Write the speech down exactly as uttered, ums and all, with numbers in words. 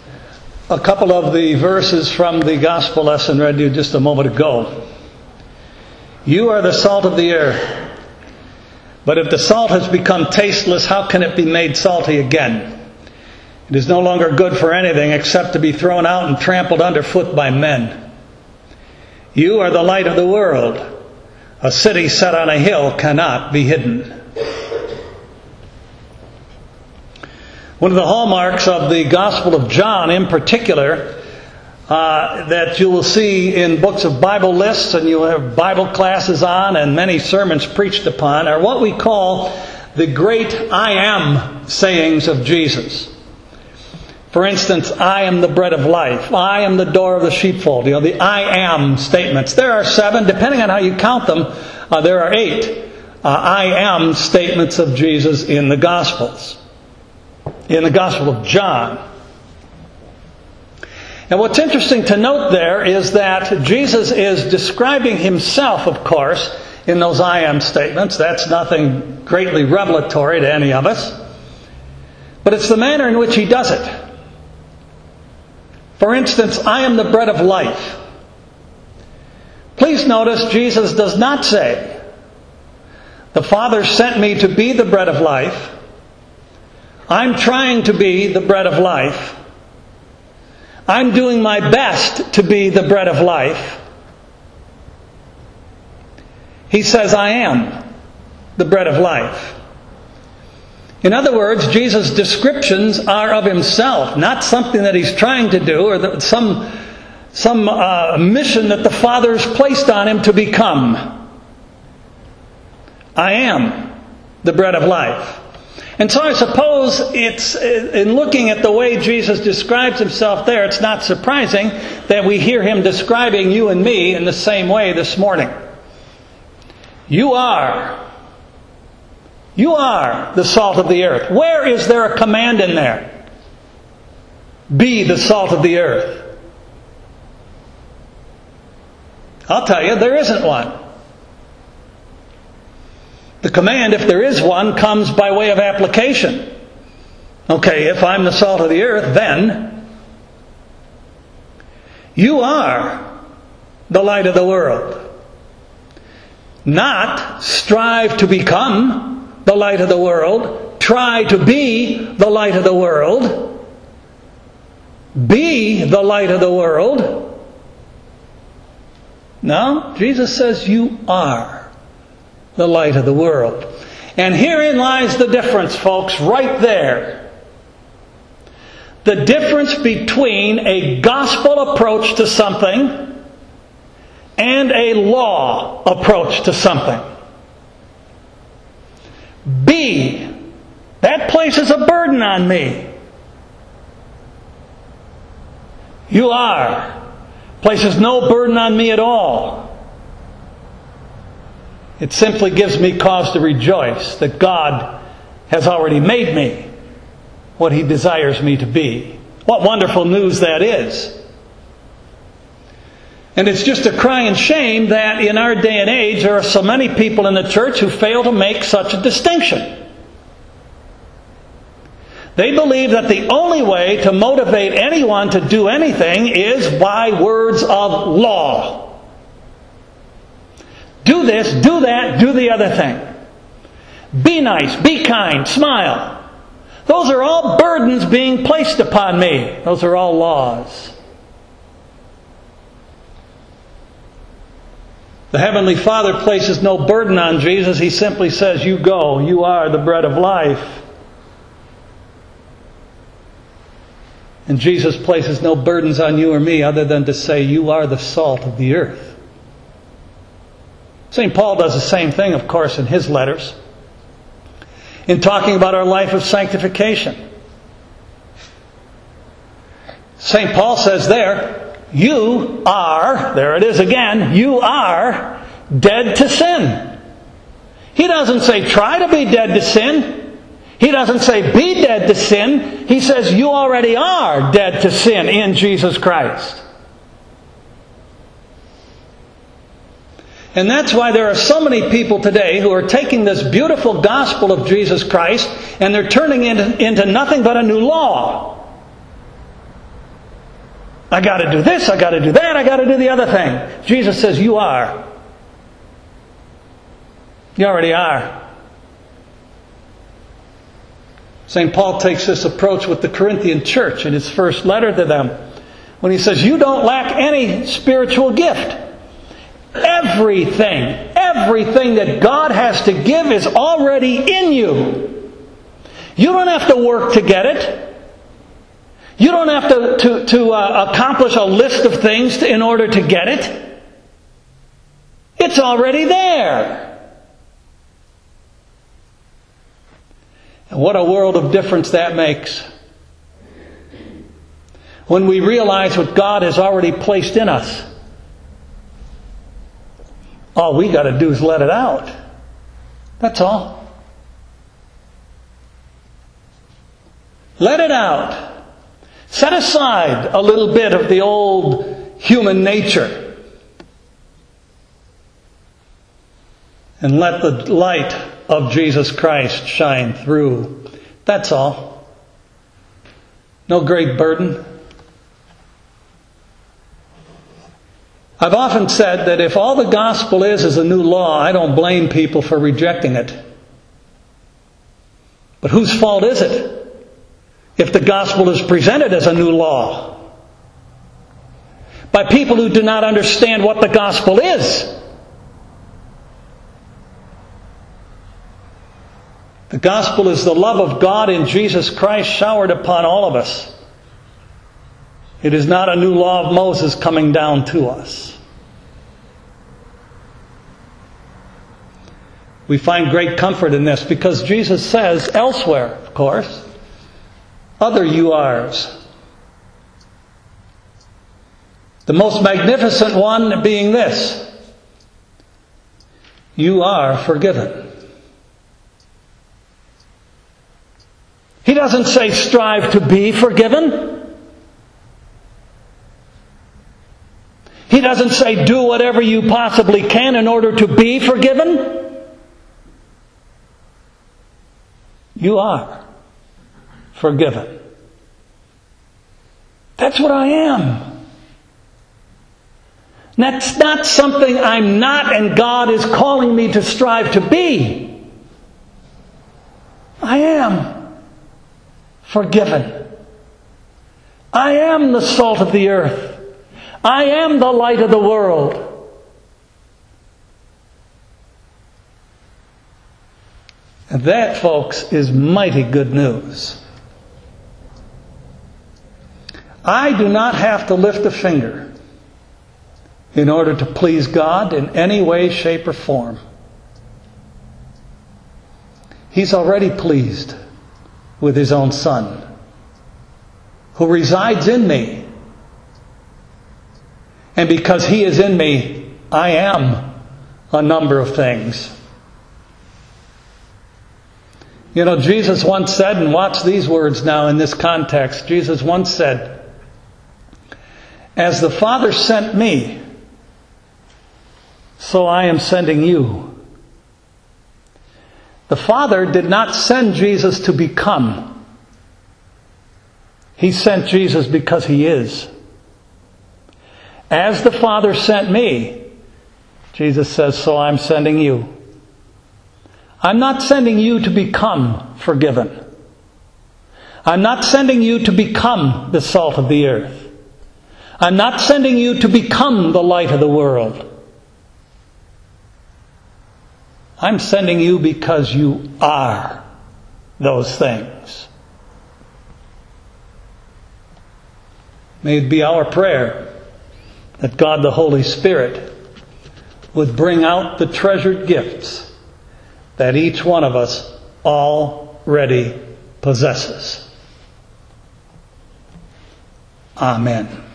a couple of the verses from the gospel lesson read to you just a moment ago. You are the salt of the earth. But if the salt has become tasteless, how can it be made salty again? It is no longer good for anything except to be thrown out and trampled underfoot by men. You are the light of the world. A city set on a hill cannot be hidden. One of the hallmarks of the Gospel of John in particular, uh, that you will see in books of Bible lists and you'll have Bible classes on and many sermons preached upon, are what we call the great I am sayings of Jesus. For instance, I am the bread of life. I am the door of the sheepfold. You know, the I am statements. There are seven, depending on how you count them, uh, there are eight uh, I am statements of Jesus in the Gospels. In the Gospel of John. And what's interesting to note there is that Jesus is describing himself, of course, in those I am statements. That's nothing greatly revelatory to any of us. But it's the manner in which he does it. For instance, I am the bread of life. Please notice Jesus does not say, the Father sent me to be the bread of life. I'm trying to be the bread of life. I'm doing my best to be the bread of life. He says, I am the bread of life. In other words, Jesus' descriptions are of himself, not something that he's trying to do or that some, some uh, mission that the Father's placed on him to become. I am the bread of life. And so I suppose it's, in looking at the way Jesus describes himself there, it's not surprising that we hear him describing you and me in the same way this morning. You are. You are the salt of the earth. Where is there a command in there? Be the salt of the earth. I'll tell you, there isn't one. The command, if there is one, comes by way of application. Okay, if I'm the salt of the earth, then you are the light of the world. Not strive to become the light of the world. Try to be the light of the world. Be the light of the world. No, Jesus says you are the light of the world. And herein lies the difference, folks, right there. The difference between a gospel approach to something and a law approach to something. Be. That places a burden on me. You are. Places no burden on me at all. It simply gives me cause to rejoice that God has already made me what He desires me to be. What wonderful news that is. And it's just a crying shame that in our day and age there are so many people in the church who fail to make such a distinction. They believe that the only way to motivate anyone to do anything is by words of law. Do this, do that, do the other thing. Be nice, be kind, smile. Those are all burdens being placed upon me. Those are all laws. The Heavenly Father places no burden on Jesus. He simply says, you go, you are the bread of life. And Jesus places no burdens on you or me other than to say, you are the salt of the earth. Saint Paul does the same thing, of course, in his letters, in talking about our life of sanctification. Saint Paul says there, you are, there it is again, you are dead to sin. He doesn't say try to be dead to sin. He doesn't say be dead to sin. He says you already are dead to sin in Jesus Christ. And that's why there are so many people today who are taking this beautiful gospel of Jesus Christ and they're turning it into nothing but a new law. I got to do this, I got to do that, I got to do the other thing. Jesus says, you are. You already are. Saint Paul takes this approach with the Corinthian church in his first letter to them, when he says, you don't lack any spiritual gift. Everything, everything that God has to give is already in you. You don't have to work to get it. You don't have to, to, to uh, accomplish a list of things to, in order to get it. It's already there. And what a world of difference that makes. When we realize what God has already placed in us. All we got to do is let it out. That's all. Let it out. Set aside a little bit of the old human nature. And let the light of Jesus Christ shine through. That's all. No great burden. I've often said that if all the gospel is is a new law, I don't blame people for rejecting it. But whose fault is it if the gospel is presented as a new law? By people who do not understand what the gospel is. The gospel is the love of God in Jesus Christ showered upon all of us. It is not a new law of Moses coming down to us. We find great comfort in this because Jesus says elsewhere, of course, other you are's. The most magnificent one being this: you are forgiven. He doesn't say strive to be forgiven. He doesn't say do whatever you possibly can in order to be forgiven. You are forgiven. That's what I am. That's not something I'm not and God is calling me to strive to be. I am forgiven. I am the salt of the earth. I am the light of the world. And that, folks, is mighty good news. I do not have to lift a finger in order to please God in any way, shape, or form. He's already pleased with His own Son, who resides in me. And because He is in me, I am a number of things. You know, Jesus once said, and watch these words now in this context. Jesus once said, as the Father sent me, so I am sending you. The Father did not send Jesus to become. He sent Jesus because He is. As the Father sent me, Jesus says, so I'm sending you. I'm not sending you to become forgiven. I'm not sending you to become the salt of the earth. I'm not sending you to become the light of the world. I'm sending you because you are those things. May it be our prayer that God the Holy Spirit would bring out the treasured gifts that each one of us already possesses. Amen.